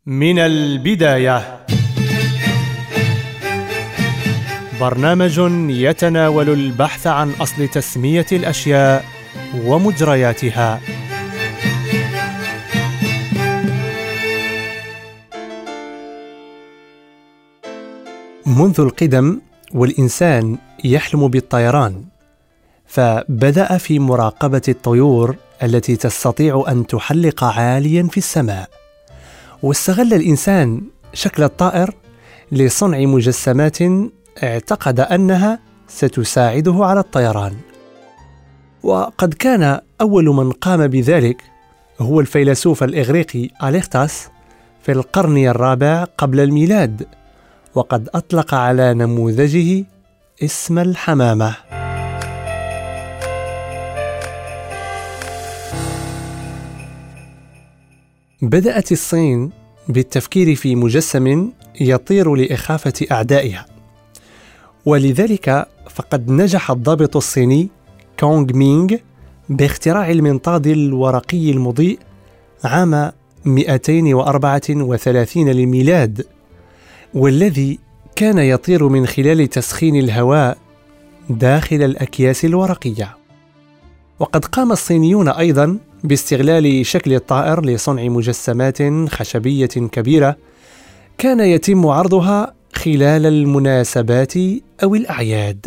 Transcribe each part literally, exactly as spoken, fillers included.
من البداية، برنامج يتناول البحث عن أصل تسمية الأشياء ومجرياتها. منذ القدم والإنسان يحلم بالطيران، فبدأ في مراقبة الطيور التي تستطيع أن تحلق عاليا في السماء، واستغل الإنسان شكل الطائر لصنع مجسمات اعتقد أنها ستساعده على الطيران. وقد كان أول من قام بذلك هو الفيلسوف الإغريقي أرسطاطس في القرن الرابع قبل الميلاد، وقد أطلق على نموذجه اسم الحمامة. بدأت الصين بالتفكير في مجسم يطير لإخافة أعدائها، ولذلك فقد نجح الضابط الصيني كونغ مينغ باختراع المنطاد الورقي المضيء عام مئتين وأربعة وثلاثين للميلاد، والذي كان يطير من خلال تسخين الهواء داخل الأكياس الورقية. وقد قام الصينيون أيضا باستغلال شكل الطائر لصنع مجسمات خشبية كبيرة كان يتم عرضها خلال المناسبات أو الأعياد.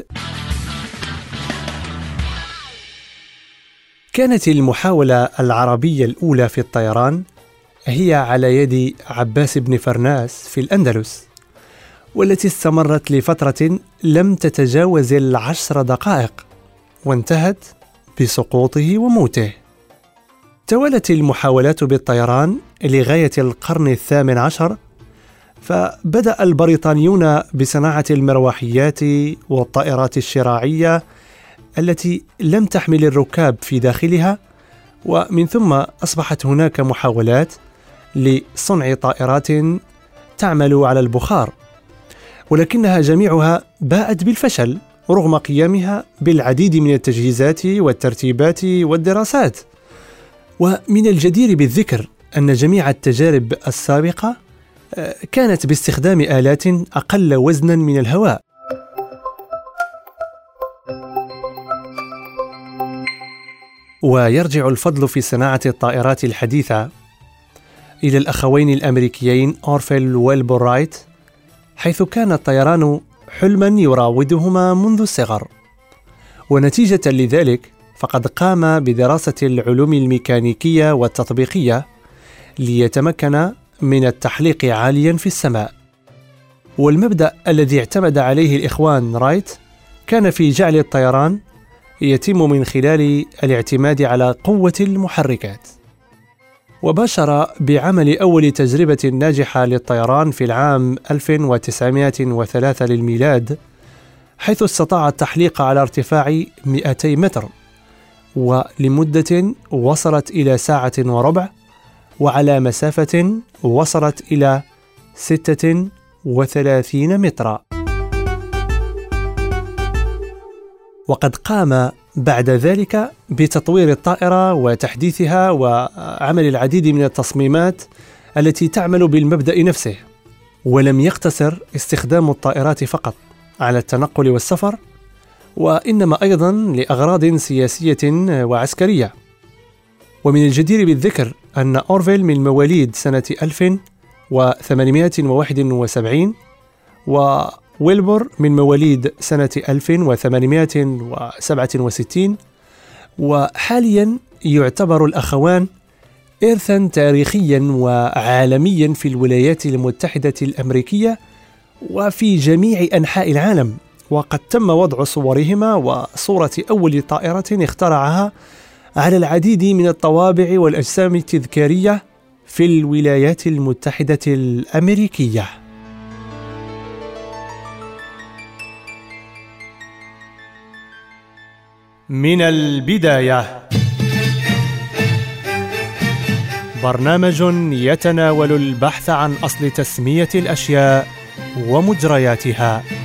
كانت المحاولة العربية الأولى في الطيران هي على يد عباس بن فرناس في الأندلس، والتي استمرت لفترة لم تتجاوز العشر دقائق، وانتهت بسقوطه وموته. توالت المحاولات بالطيران لغاية القرن الثامن عشر، فبدأ البريطانيون بصناعة المروحيات والطائرات الشراعية التي لم تحمل الركاب في داخلها، ومن ثم أصبحت هناك محاولات لصنع طائرات تعمل على البخار، ولكنها جميعها باءت بالفشل رغم قيامها بالعديد من التجهيزات والترتيبات والدراسات. ومن الجدير بالذكر أن جميع التجارب السابقة كانت باستخدام آلات أقل وزنا من الهواء. ويرجع الفضل في صناعة الطائرات الحديثة إلى الأخوين الأمريكيين أورفيل وويلبور رايت، حيث كان الطيران حلما يراودهما منذ الصغر. ونتيجة لذلك فقد قام بدراسة العلوم الميكانيكية والتطبيقية ليتمكن من التحليق عاليا في السماء. والمبدأ الذي اعتمد عليه الإخوان رايت كان في جعل الطيران يتم من خلال الاعتماد على قوة المحركات. وباشر بعمل أول تجربة ناجحة للطيران في العام ألف وتسعمائة وثلاثة للميلاد، حيث استطاع التحليق على ارتفاع مئتي متر ولمدة وصلت إلى ساعة وربع، وعلى مسافة وصلت إلى ستة وثلاثين مترا. وقد قام بعد ذلك بتطوير الطائرة وتحديثها وعمل العديد من التصميمات التي تعمل بالمبدأ نفسه. ولم يقتصر استخدام الطائرات فقط على التنقل والسفر، وإنما أيضا لأغراض سياسية وعسكرية. ومن الجدير بالذكر أن أورفيل من مواليد سنة ألف وثمانمائة وواحد وسبعين، وويلبور من مواليد سنة ألف وثمانمائة وسبعة وستين، وحاليا يعتبر الأخوان إرثا تاريخيا وعالميا في الولايات المتحدة الأمريكية وفي جميع أنحاء العالم. وقد تم وضع صورهما وصورة أول طائرة اخترعها على العديد من الطوابع والأجسام التذكارية في الولايات المتحدة الأمريكية. من البداية، برنامج يتناول البحث عن أصل تسمية الأشياء ومجرياتها.